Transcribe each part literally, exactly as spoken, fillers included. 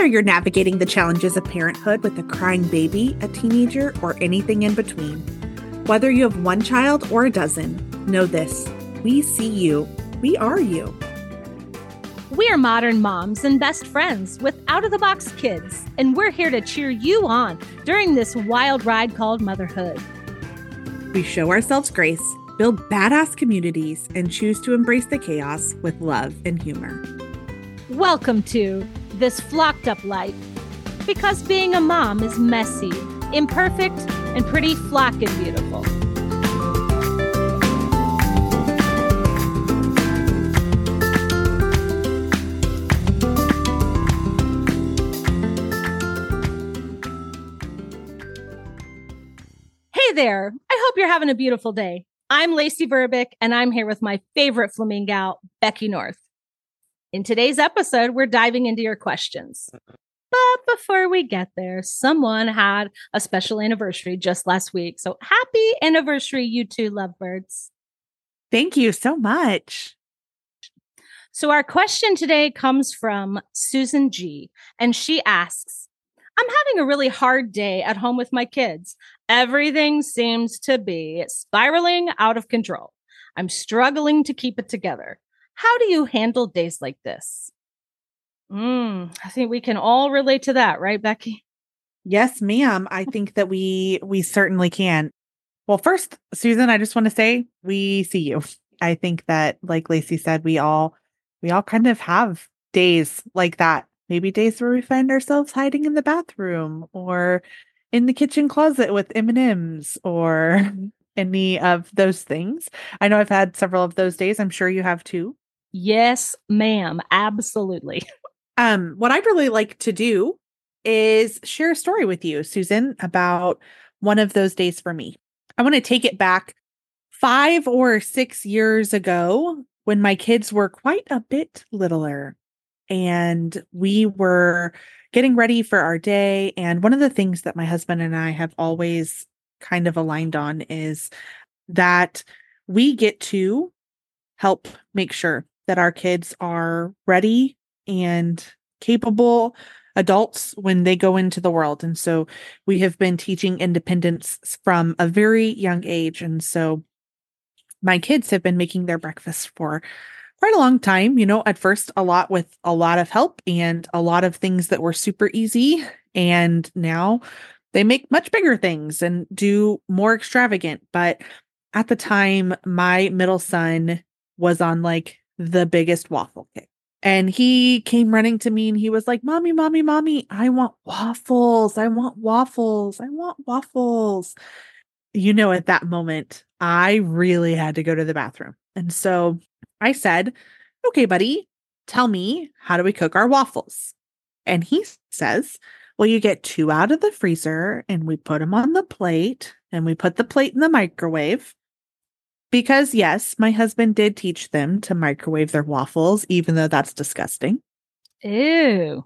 Whether you're navigating the challenges of parenthood with a crying baby, a teenager, or anything in between, whether you have one child or a dozen, know this: we see you. We are you. We are modern moms and best friends with out-of-the-box kids, and we're here to cheer you on during this wild ride called motherhood. We show ourselves grace, build badass communities, and choose to embrace the chaos with love and humor. Welcome to This Flocked Up Life, because being a mom is messy, imperfect, and pretty flock and beautiful. Hey there, I hope you're having a beautiful day. I'm Lacey Verbick, and I'm here with my favorite flamingo, Becky North. In today's episode, we're diving into your questions. But before we get there, someone had a special anniversary just last week. So happy anniversary, you two lovebirds. Thank you so much. So our question today comes from Susan G. And she asks, I'm having a really hard day at home with my kids. Everything seems to be spiraling out of control. I'm struggling to keep it together. How do you handle days like this? Mm, I think we can all relate to that, right, Becky? Yes, ma'am. I think that we we certainly can. Well, first, Susan, I just want to say we see you. I think that, like Lacey said, we all we all kind of have days like that. Maybe days where we find ourselves hiding in the bathroom or in the kitchen closet with M and M's or any of those things. I know I've had several of those days. I'm sure you have too. Yes, ma'am. Absolutely. Um, what I'd really like to do is share a story with you, Susan, about one of those days for me. I want to take it back five or six years ago when my kids were quite a bit littler. And we were getting ready for our day. And one of the things that my husband and I have always kind of aligned on is that we get to help make sure that our kids are ready and capable adults when they go into the world. And so we have been teaching independence from a very young age. And so my kids have been making their breakfast for quite a long time, you know, at first a lot with a lot of help and a lot of things that were super easy. And now they make much bigger things and do more extravagant. But at the time, my middle son was on like the biggest waffle kick. And he came running to me and he was like, Mommy, Mommy, Mommy, I want waffles. I want waffles. I want waffles. You know, at that moment, I really had to go to the bathroom. And so I said, okay, buddy, tell me, how do we cook our waffles? And he says, well, you get two out of the freezer and we put them on the plate and we put the plate in the microwave. Because yes, my husband did teach them to microwave their waffles, even though that's disgusting. Ew.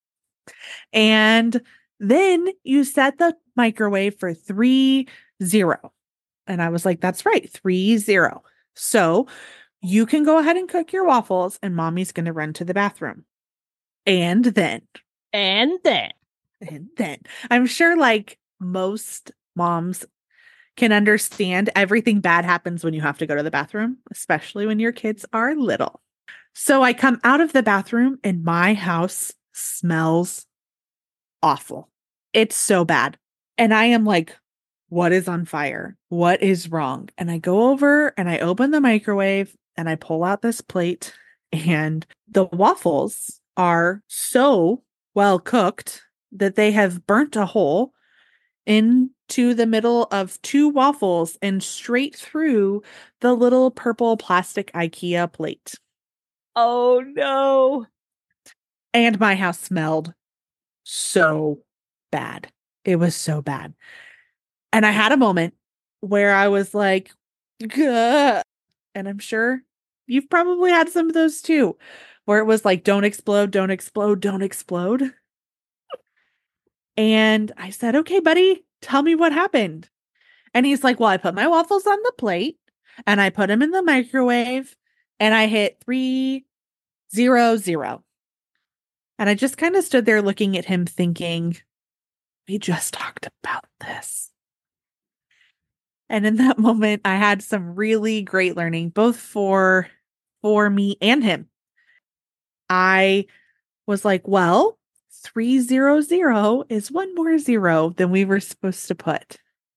And then you set the microwave for three zero. And I was like, that's right, three zero. So you can go ahead and cook your waffles and mommy's going to run to the bathroom. And then. And then. And then. I'm sure like most moms can understand everything bad happens when you have to go to the bathroom, especially when your kids are little. So I come out of the bathroom and my house smells awful. It's so bad. And I am like, what is on fire? What is wrong? And I go over and I open the microwave and I pull out this plate and the waffles are so well cooked that they have burnt a hole into the middle of two waffles and straight through the little purple plastic IKEA plate. Oh, no. And my house smelled so bad. It was so bad. And I had a moment where I was like, gah. And I'm sure you've probably had some of those too, where it was like, don't explode, don't explode, don't explode. And I said, okay, buddy, tell me what happened. And he's like, well, I put my waffles on the plate and I put them in the microwave and I hit three, zero, zero. And I just kind of stood there looking at him thinking, we just talked about this. And in that moment, I had some really great learning, both for, for me and him. I was like, well, three zero zero is one more zero than we were supposed to put.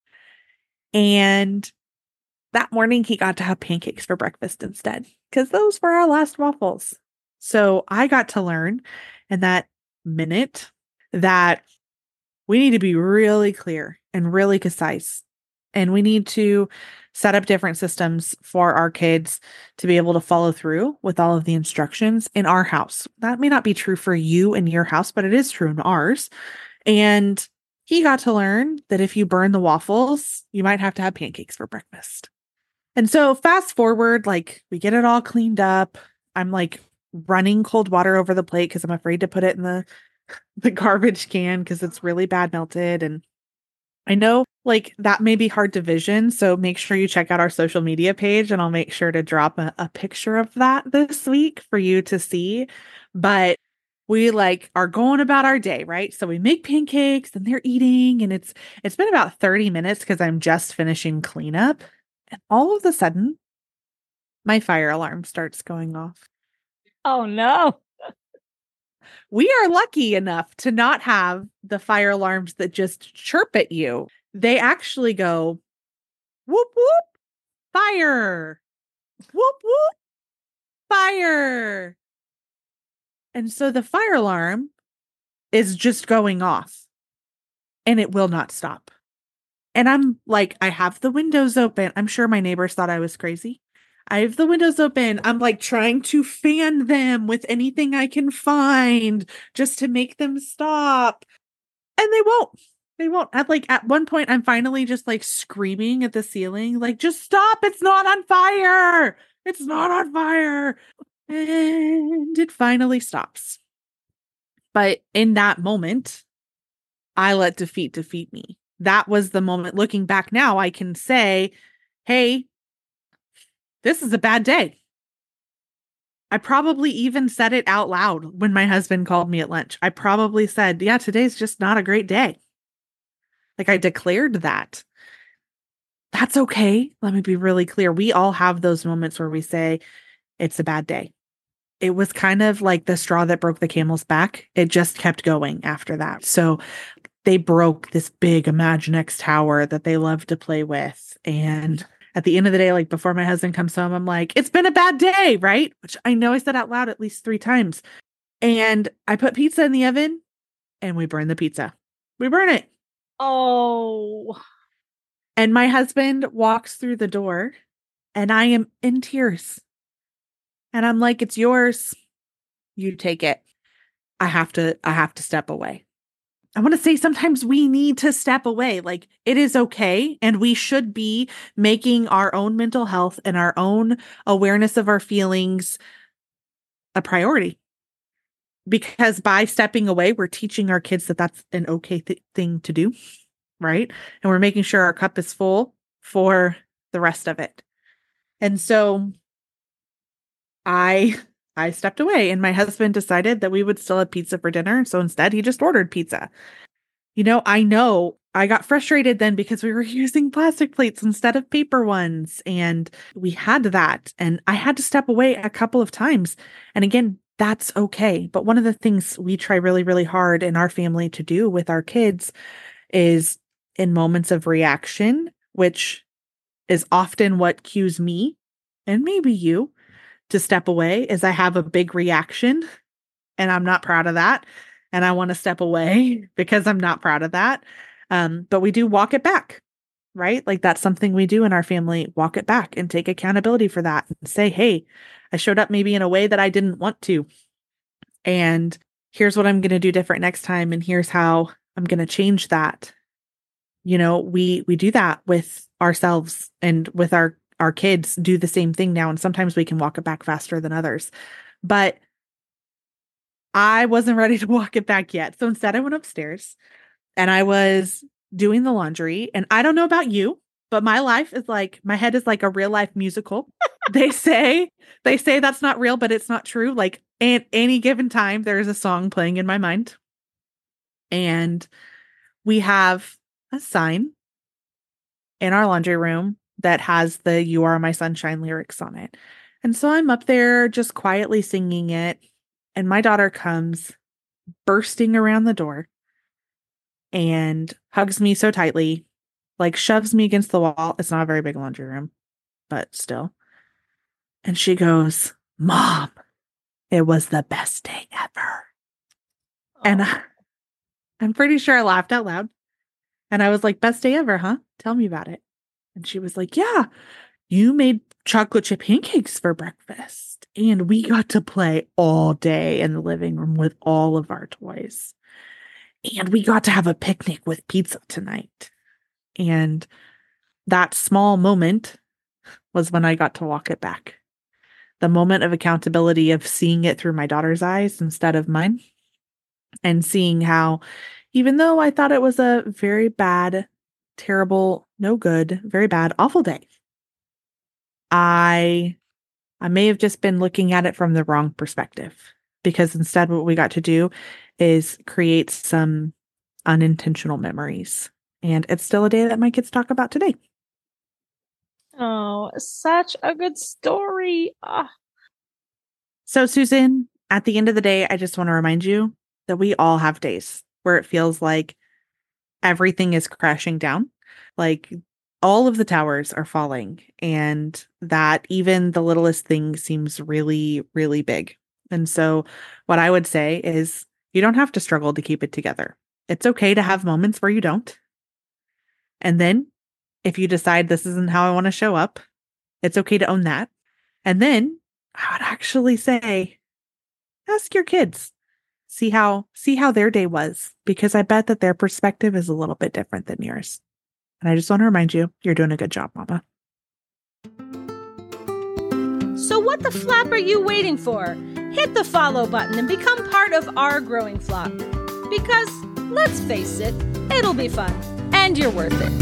And that morning, he got to have pancakes for breakfast instead, because those were our last waffles. So I got to learn in that minute that we need to be really clear and really concise. And we need to set up different systems for our kids to be able to follow through with all of the instructions in our house. That may not be true for you and your house, but it is true in ours. And he got to learn that if you burn the waffles, you might have to have pancakes for breakfast. And so fast forward, like we get it all cleaned up. I'm like running cold water over the plate because I'm afraid to put it in the, the garbage can because it's really bad melted. And I know like that may be hard to vision. So make sure you check out our social media page and I'll make sure to drop a, a picture of that this week for you to see. But we like are going about our day, right? So we make pancakes and they're eating and it's it's been about thirty minutes because I'm just finishing cleanup. And all of a sudden, my fire alarm starts going off. Oh no. We are lucky enough to not have the fire alarms that just chirp at you. They actually go, whoop, whoop, fire, whoop, whoop, fire. And so the fire alarm is just going off and it will not stop. And I'm like, I have the windows open. I'm sure my neighbors thought I was crazy. I have the windows open. I'm like trying to fan them with anything I can find just to make them stop. And they won't. They won't. At like at one point, I'm finally just like screaming at the ceiling, like, just stop. It's not on fire. It's not on fire. And it finally stops. But in that moment, I let defeat defeat me. That was the moment. Looking back now, I can say, hey, this is a bad day. I probably even said it out loud when my husband called me at lunch. I probably said, yeah, today's just not a great day. Like I declared that. That's okay. Let me be really clear. We all have those moments where we say it's a bad day. It was kind of like the straw that broke the camel's back. It just kept going after that. So they broke this big Imaginext tower that they love to play with. And at the end of the day, like before my husband comes home, I'm like, it's been a bad day, right? Which I know I said out loud at least three times. And I put pizza in the oven and we burn the pizza. We burn it. Oh. And my husband walks through the door and I am in tears. And I'm like, it's yours. You take it. I have to, I have to step away. I want to say sometimes we need to step away. Like it is okay. And we should be making our own mental health and our own awareness of our feelings a priority. Because by stepping away, we're teaching our kids that that's an okay th- thing to do. Right. And we're making sure our cup is full for the rest of it. And so I I stepped away and my husband decided that we would still have pizza for dinner. So instead, he just ordered pizza. You know, I know I got frustrated then because we were using plastic plates instead of paper ones. And we had that. And I had to step away a couple of times. And again, that's okay. But one of the things we try really, really hard in our family to do with our kids is in moments of reaction, which is often what cues me and maybe you to step away, is I have a big reaction and I'm not proud of that. And I want to step away because I'm not proud of that. Um, but we do walk it back, right? Like that's something we do in our family, walk it back and take accountability for that and say, hey, I showed up maybe in a way that I didn't want to. And here's what I'm going to do different next time. And here's how I'm going to change that. You know, we, we do that with ourselves and with our, our kids do the same thing now. And sometimes we can walk it back faster than others, but I wasn't ready to walk it back yet. So instead I went upstairs and I was doing the laundry. And I don't know about you, But my life is like, my head is like a real life musical. They say, they say that's not real, but it's not true. Like at any given time, there's a song playing in my mind. And we have a sign in our laundry room that has the "You Are My Sunshine" lyrics on it. And so I'm up there just quietly singing it. And my daughter comes bursting around the door and hugs me so tightly, like shoves me against the wall. It's not a very big laundry room, but still. And she goes, "Mom, it was the best day ever." Oh. And I, I'm pretty sure I laughed out loud. And I was like, "Best day ever, huh? Tell me about it." And she was like, "Yeah, you made chocolate chip pancakes for breakfast. And we got to play all day in the living room with all of our toys. And we got to have a picnic with pizza tonight." And that small moment was when I got to walk it back. The moment of accountability of seeing it through my daughter's eyes instead of mine. And seeing how, even though I thought it was a very bad, terrible, no good, very bad, awful day, I I may have just been looking at it from the wrong perspective. Because instead what we got to do is create some unintentional memories. And it's still a day that my kids talk about today. Oh, such a good story. Oh. So, Susan, at the end of the day, I just want to remind you that we all have days where it feels like everything is crashing down. Like all of the towers are falling, and that even the littlest thing seems really, really big. And so what I would say is you don't have to struggle to keep it together. It's okay to have moments where you don't. And then if you decide this isn't how I want to show up, it's okay to own that. And then I would actually say, ask your kids, see how, see how their day was, because I bet that their perspective is a little bit different than yours. And I just want to remind you, you're doing a good job, Mama. So what the flap are you waiting for? Hit the follow button and become part of our growing flock. Because, let's face it, it'll be fun. And you're worth it.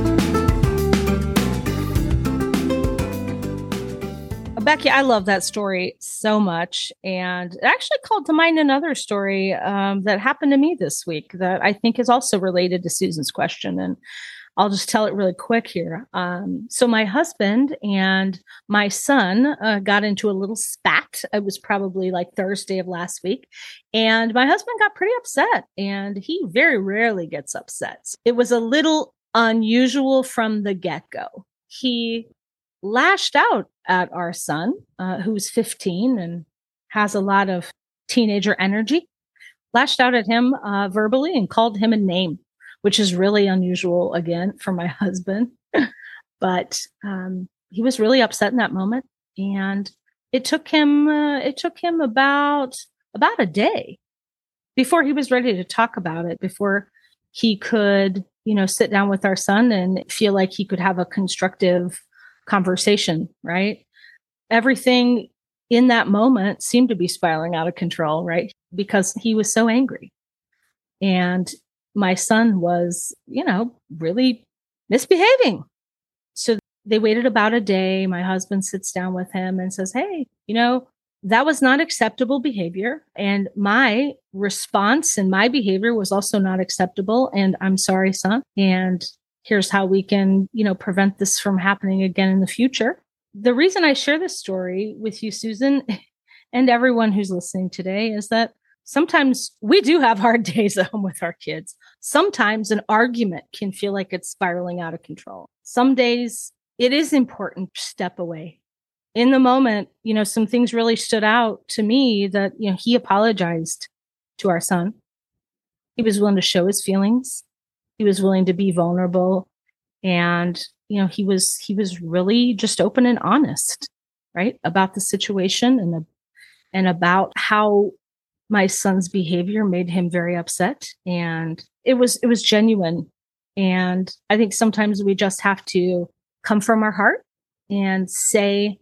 Becky, I love that story so much. And it actually called to mind another story um, that happened to me this week that I think is also related to Susan's question. And I'll just tell it really quick here. Um, so my husband and my son uh, got into a little spat. It was probably like Thursday of last week. And my husband got pretty upset. And he very rarely gets upset. It was a little unusual from the get-go. He lashed out at our son, uh, who's fifteen and has a lot of teenager energy, lashed out at him uh, verbally and called him a name, which is really unusual, again, for my husband. But um, he was really upset in that moment. And it took him, uh, it took him about, about a day before he was ready to talk about it, before he could, you know, sit down with our son and feel like he could have a constructive conversation, right? Everything in that moment seemed to be spiraling out of control, right? Because he was so angry. And my son was, you know, really misbehaving. So they waited about a day. My husband sits down with him and says, "Hey, you know, that was not acceptable behavior. And my response and my behavior was also not acceptable. And I'm sorry, son. And here's how we can, you know, prevent this from happening again in the future." The reason I share this story with you, Susan, and everyone who's listening today is that sometimes we do have hard days at home with our kids. Sometimes an argument can feel like it's spiraling out of control. Some days it is important to step away. In the moment, you know, some things really stood out to me that, you know, he apologized to our son. He was willing to show his feelings. He was willing to be vulnerable. And, you know, he was, he was really just open and honest, right, about the situation and, the, and about how my son's behavior made him very upset. And it was, it was genuine. And I think sometimes we just have to come from our heart and say,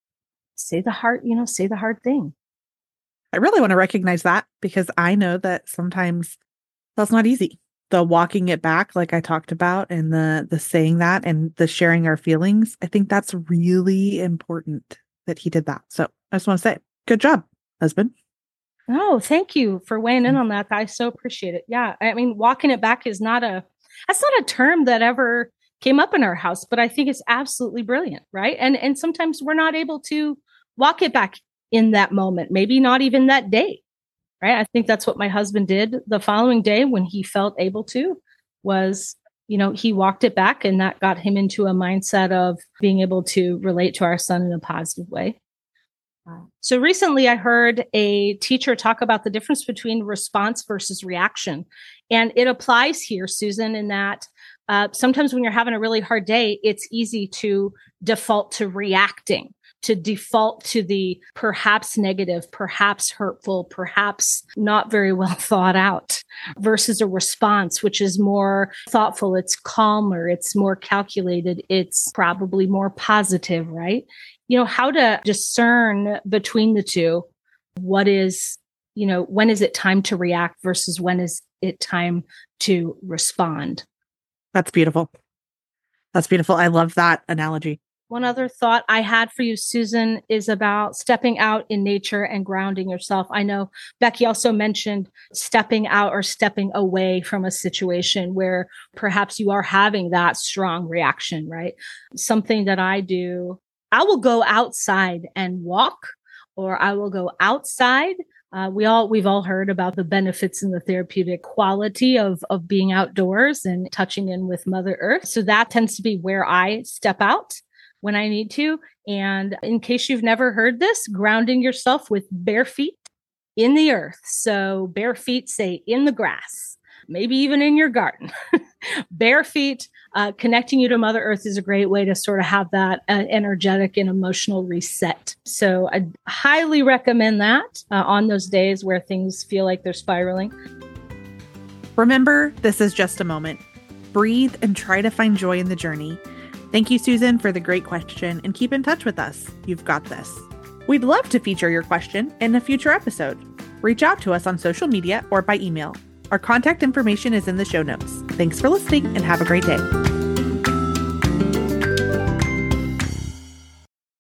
say the heart, you know, say the hard thing. I really want to recognize that, because I know that sometimes that's not easy. the walking it back, like I talked about, and the the saying that and the sharing our feelings. I think that's really important that he did that. So I just want to say, good job, husband. Oh, thank you for weighing in on that. I so appreciate it. Yeah. I mean, walking it back is not a, that's not a term that ever came up in our house, but I think it's absolutely brilliant. Right. And, and sometimes we're not able to walk it back in that moment, maybe not even that day. Right. I think that's what my husband did the following day when he felt able to, was, you know, he walked it back, and that got him into a mindset of being able to relate to our son in a positive way. So recently I heard a teacher talk about the difference between response versus reaction. And it applies here, Susan, in that uh, sometimes when you're having a really hard day, it's easy to default to reacting, to default to the perhaps negative, perhaps hurtful, perhaps not very well thought out, versus a response, which is more thoughtful. It's calmer. It's more calculated. It's probably more positive, right? You know, how to discern between the two. What is, you know, when is it time to react versus when is it time to respond? That's beautiful. That's beautiful. I love that analogy. One other thought I had for you, Susan, is about stepping out in nature and grounding yourself. I know Becky also mentioned stepping out or stepping away from a situation where perhaps you are having that strong reaction, right? Something that I do, I will go outside and walk, or I will go outside. Uh, we all, we've all heard about the benefits and the therapeutic quality of, of being outdoors and touching in with Mother Earth. So that tends to be where I step out when I need to. And in case you've never heard this, grounding yourself with bare feet in the earth. So bare feet, say in the grass, maybe even in your garden. Bare feet, uh, connecting you to Mother Earth is a great way to sort of have that uh, energetic and emotional reset. So I highly recommend that uh, on those days where things feel like they're spiraling. Remember, this is just a moment. Breathe and try to find joy in the journey. Thank you, Susan, for the great question, and keep in touch with us. You've got this. We'd love to feature your question in a future episode. Reach out to us on social media or by email. Our contact information is in the show notes. Thanks for listening and have a great day.